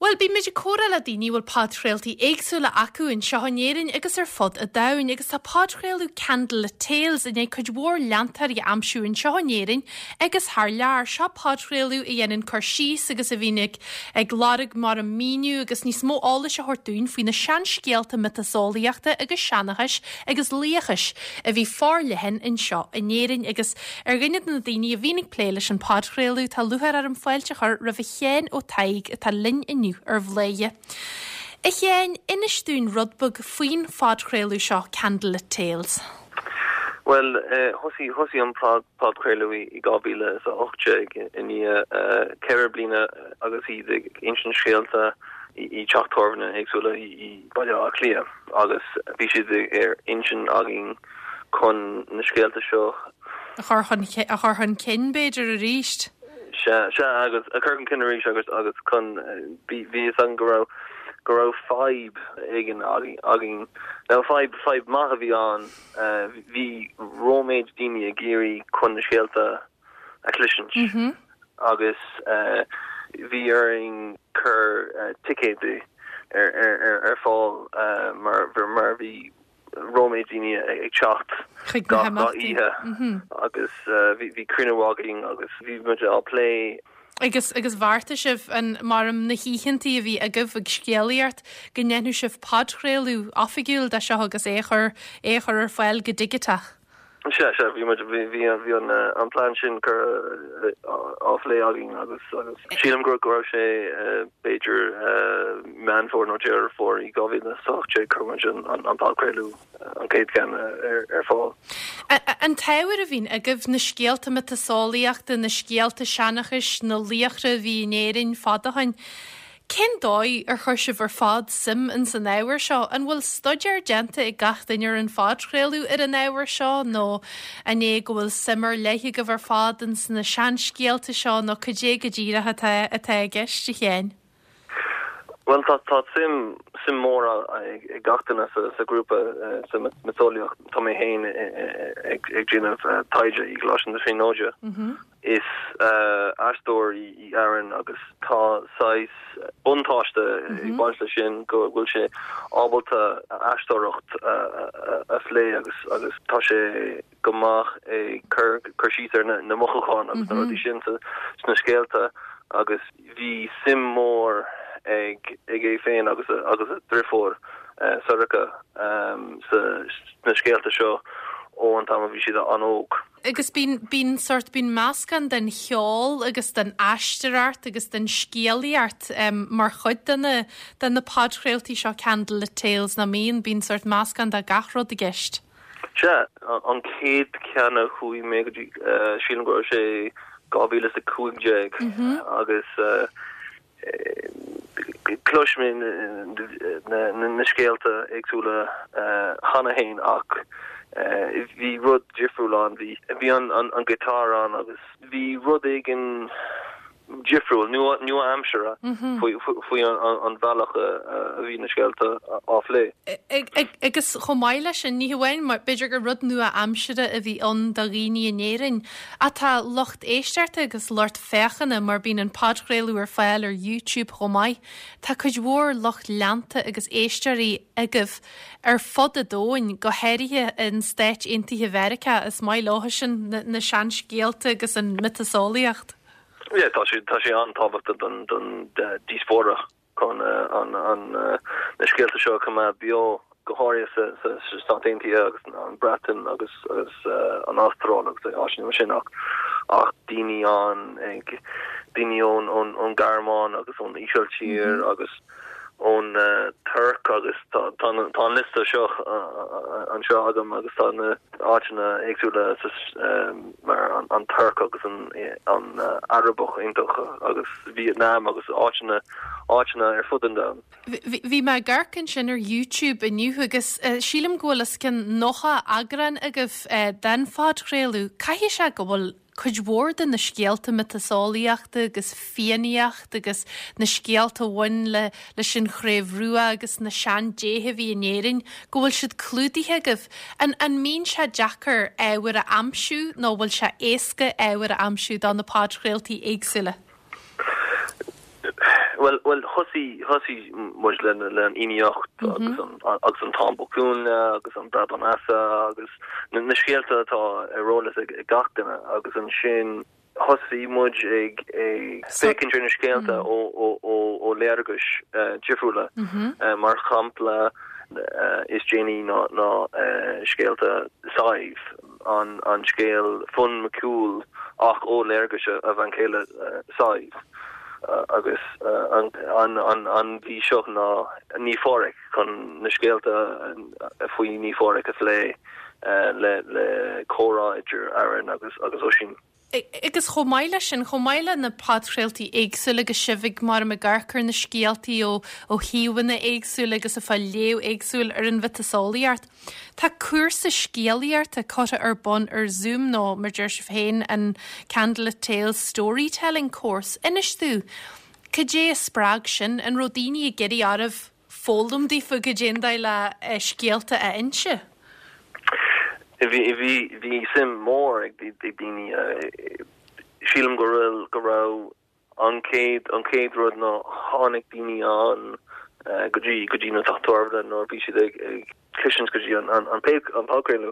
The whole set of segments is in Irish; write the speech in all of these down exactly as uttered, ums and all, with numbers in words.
Well, bí méidir córa le daoine bhfuil pádchréaltaí éagsúla acu in seohanéireann agus ar fud a dain agus tá pádchréalú Candle le Tales in é chuid mhór leantar i amsú in seohanéireann agus thar lear seo pádchréalú i dhéanann chuir síos agus a bhínig ag gláirg mar an míniu agus níos mó ála se hortún faoin na sean scéalta metasólaíochta agus seanachais agus líochais a bhí fár lehin in seo inéireann agus ar gine na daoine a bhínig pléiles an pádchréalú tá luthar ar an fáilte chur ra bhí chéan ó taig tá linn inniu ar bhléie. I chéan inistún rudbug faoin pádchréalú seo Candle le Tales. Well, uh, hosi hosi an pod pádchréalú i gábíle is a ochte in i ceir blina agus i instant scéalta i teachtorna éagsúla i baile a clia agus bhí siad ar instant agin chun na scéalta seo. A churthan cin beidir a ríist. Se se agus a chucan cinnarí agus agus chun bhí an go raibh go raibh fibe igen agin agin now fibe fibe maith a bhí an bhí róméid daoine a géirí chun na scéalta a clisin agus bhí ar an chur ticéide ar ar ar fáil mar mar bhí Róméid daoine ag teacht gá ihe agus bhí crinneháing agus bhí muide á play. Agus agus bharta sibh an marm na híchantaí a bhí a goh ag scéalaíart go nnéanú sibh pádchréalú áfigiúil de seo agus échar échar ar fáil go digiteach. Se se bhí bhí bhí an an plán sin gur áflé agin agus agus sílam gur go sé Beiidir manfór nó dear fór i gáhí na sochte chu an an pádchréalú an céad gan ar ar fáil. An táhar a bhín a goh na scéalta metasólaíochta na scéalta seanachais na líochra bhí néirinn fadahain. Cén dóid ar chuir sibh ar fád sim in san áhar seo an bhfuil stuidear genta i gach daoine ar an pádchréalú ar an áhar seo nó a né go bhfuil simar leiche go bhar fád in na sean scéalta seo nó chudé go ddíirethe atá gceist chéin. Well, tá tá sim sim mór ag gachtainna sa grúpa sa metóliaach tá mé héin ag ddíanamh taide i gláisian na tríóide is astóir i airan agus tá sais buntáiste i bhaile sin go bhfuil sé ábalta astóireacht a phlé agus agus tá sé gomach é chur chur síos ar na mochaáin agus na rudí sin sna scéalta agus bhí sim mór ag ag é féin agus agus a drifór sorcha sa na scéalta seo ó an tam bhí siad an óg. Agus bín bín sort bín máscan den cheol agus den aisteart agus den scéalaíart um, mar chud denna den na pádchréaltaí seo Candle le Tales na míon bín sort máscan de gachród a gist. Se an céad ceanna chuí mé go sílan go sé gábílas a cúigéig agus Clushmin na scéalta agsúla hanna héin ach hí rud difriúil an bhí an an gitar an agus bhí rud igen difriúil nu amsere faoi an bhealach a bhí na scéalta áflé. Agus chomáile sin níhhain mar beidir gur rud nua amsere a bhí an da rií néirinn a tá locht éisteart agus Lord fechanna mar bín an pádchréalú ar fáil ar YouTube chomáid tá chuid mhór locht leanta agus éisteirí agah ar fod a dóin go héirithe in Stáit Aontaithe Mheiriceá is mai látha sin na sean scéalta agus an metasólaíocht. Ja, tá sé tá sé antábhachtta don don díosfórach chun an an na scéalta seo cumma bio go háir sa sa Stáit Aontaithe agus an Breton agus agus an Austrráil agus áisiú sin ach ach daoine an ag daoine ón ón ón Garmán agus ón Ísealtír agus ón Turk agus tá lista seo an seo agam agus tá na áitina éagsúla mar an Turk agus an Arabach intocha agus Vietnam agus áitina áitina ar fudan da. Bhí me garcin sin ar YouTube iniu agus sílam ggólas cin nócha agran agah den pádchréalú caithfí se go bhfuil chuid mhór den na scéalta metasólaíochta agus féanaíocht agus na scéalta bhain le le sin chréimhrua agus na sean déthe bhí inéirinn go bhfuil siad clúdaithe agah an an mín se deachar éhar a amsú nó bhfuil se éasca éhar a amsú don na pádchréaltaí éagsúla. well well hosi hosi mu len len iniocht agus an agus an tambokún agus an Brabant asa agus na skeelta tá a role a gatain agus an sin hosi mud ag ag speaking in skeelta o o o o leergus jifrula mar champla is Jenny not not skeelta saif an an scale fun McCool ach ó leergus a van kele saif. Uh, agus uh, an an an an bhí seach ná ní fóric chun na scéalta a faoi ní fóric a lé uh, le le córáidir aran agus agus osin. Agus chomáile sin chomáile na padréaltaí éagsúla agus sibhig mar a garchar na scéaltaí ó ó hiúhanna éagsúla agus a fáil léo éagsúil ar an vitasolaíart. Tá cuasa scéalaíart a cota ar bon ar Zoom nó mar deir sibh féin an Candlelit Tales storytelling course. Inis tú, cé sprág sin an rodíine a geirí armh fóldum dí fu go dénda le scéalta a inse? Vi vi vi sim mór ag di di bini sílam goril go ra an céad an céad rud na hánig bini an godí godí na tatorda nor bí si ag clisians godí an an an pe an palcrélu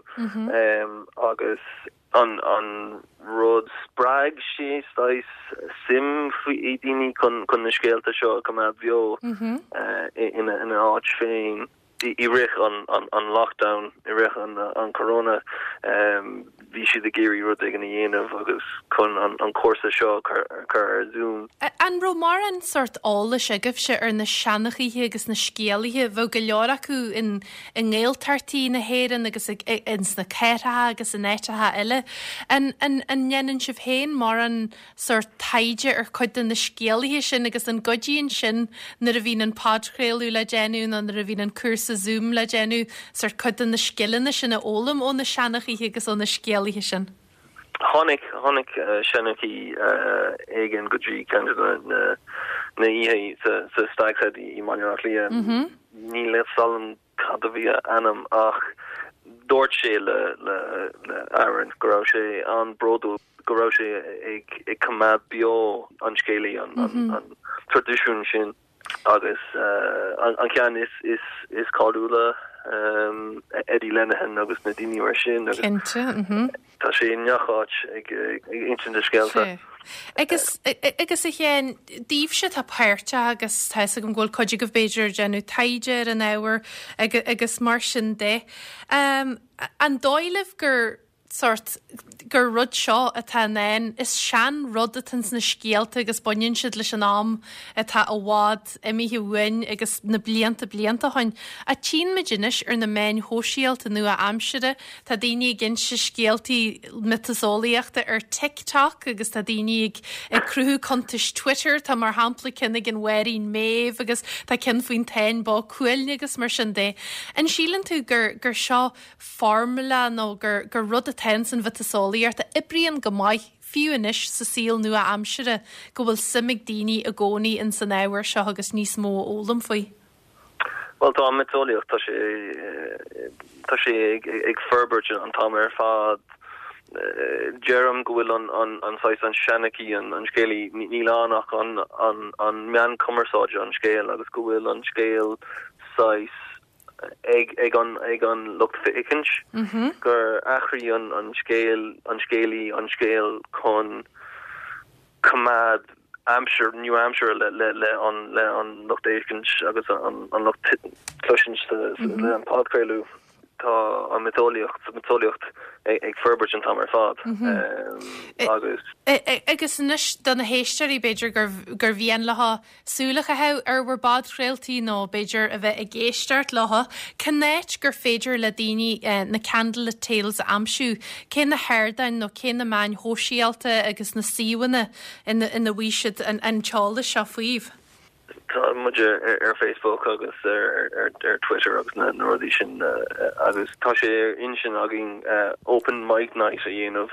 agus an an rud sprag sé stais sim fui dini kon kon na scéalta seo come out bio in in an áit féin. I rich on, on, on lockdown, I rich on, uh, on corona, um, vi si de géri rud ag an dhéanamh agus chun an, an cuasa seo car Zoom. An romar an sort ála sigah se ar na seanachíthe agus na scéalaithe bhó go leor acu in in ggéaltartaí na héireann agus ins na céirethe agus in éitethe eile. An an an nnéanann sibh féin mar an sort taide ar chuid na scéalaithe sin agus an godíonn sin nar a bhín an padchréalú le déanú ná nar a bhín an cuasa Zoom le déanú sort chuid na scéalanna sin a ólam ó na seanachíthe agus ó na scéalaithe sin. Honnig honnig sennaí igen godí kind na na ihe sa sa staghead I manlia ní le salm cadvia anam ach dort sé le le le Aaron go sé an brodo go sé ag ag cumad bio an scéalaí an an tradiisiún sin agus an an cean is is is callúla um Eddie Lenihan agus na dini war sin agus tá sé neachát ag ag intin de skeelta. Agus agus a chéan díobh se tá páirte agus tá go ghfuil coide go Beiidir genú taidir an áhar agus mar sin de. Um, an dóileh gur sort gur rud seo atá nain is sean rudatans na scéalta agus buinn siad leis an am atá a bhád imí bhain agus na blianta blianta hain. A tín medinis ar na main hóisialta nua amside tá daoine gin se scéaltaí mitasolaíochta ar TikTok agus tá daoine ag cruthú contas Twitter tá mar hampla cinnig an weín méh agus tá cin faoin tain bá cuailne agus mar sin dé. An sílan tú gur gur seo formula nó gur gur rud a tens an vitasolaíart a ibrion go maiith fiúinis sa síl nua amsire go bhfuil simig daoine a gcónaí in san áhar seo agus níos mó ólam faoi. Well tá mitasolaíocht tá sé tá sé ag ferbert an tá ar fad Jerem go bhfuil an an an sais an seannaí an an scéalaí ní lánach an an an mean cumarsáide an scéal agus go bhfuil an scéal sais ag ag an ag an lucht fikins gur achrí an an scéal an scéalaí an scéal chun cumad Hampshire New Hampshire le le le an le an lucht éikins agus an an lucht cluisiins le an padcréalú tá an mitasolaíocht sa mitasolaíocht ag ferbert an tam ar fad agus agus nuis don na héisteí Beiidir gur gur bhíon letha súlacha ha ar bhar bad réaltaí nó Beiidir a bheith ag géisteart letha cinnéit gur féidir le daoine na Candlelit Tales amsú cé na hairdain nó cé na main hóisialta agus na síhaine in in na bhuiisiid an an teála seo faoibh. Tá muidir ar Facebook agus ar ar ar Twitter agus na nóí sin agus tá sé ar in sin agin open mic night a dhéanamh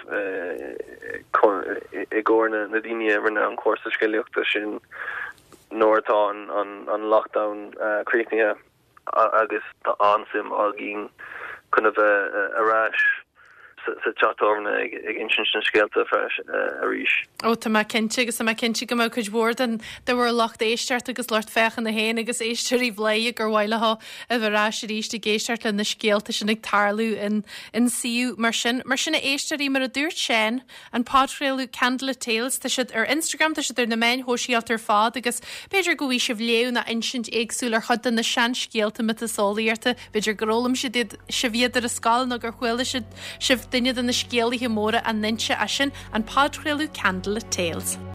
i gcóna na daine ar na an cuasa scéalaíochta sin nóirtá an an an lockdown críicnithe agus tá ansim agin chuna bheith arás sa chatorna ag insin scéalta fresh a ríis. Ó tá cinnte agus a cinnte go chuid bhór an de bhar locht éisteart agus Lord fechan na héana agus éisteí bléie gur bhhailetha a bhrá sé ríiste géisteart le na scéalta sin ag tarlú in in siú mar sin mar sinna éisteí mar a dúirt sin an pádréalú Candle Tales tá siad ar Instagram tá siad ar na main hóisialt ar fád agus beidir go bhí se bléú na insint éagsúlar chud na sean scéalta mit a sólaíarta beidir gorólam si se viidir a sáil na gur chuile si sibh duine den na scéalaí móra an ninse a sin an pádréalú Candle Tales.